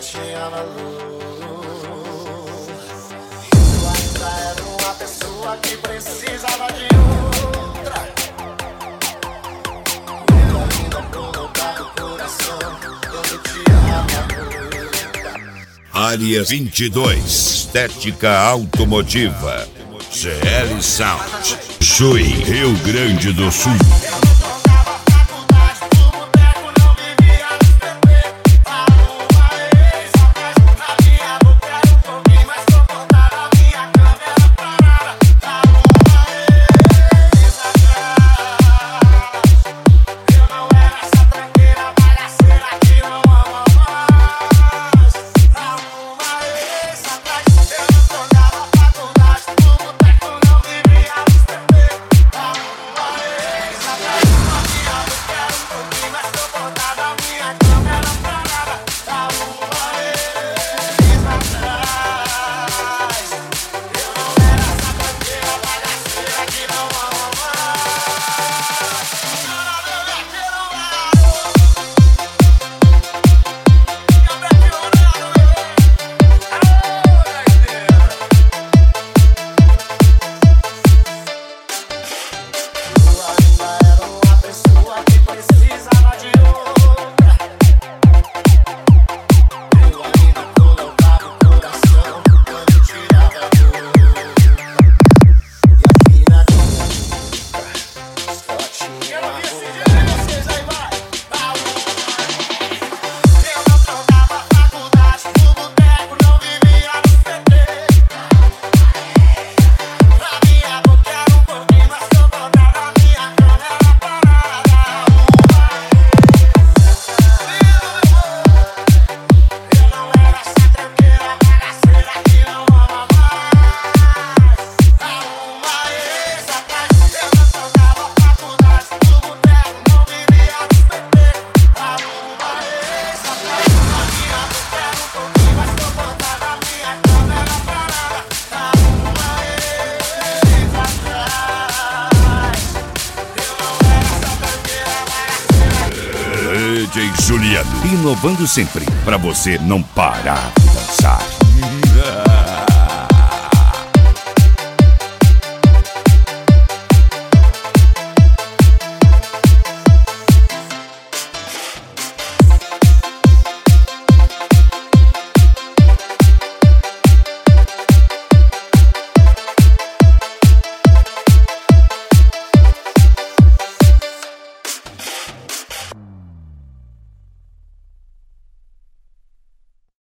tinha valor. E eu ainda era uma pessoa que precisava de outra. Eu ainda colocava o coração quando tinha valor. Área 22, estética automotiva. CL Sound, Chuí, Rio Grande do Sul. DJ Juliano, inovando sempre, pra você não parar de dançar.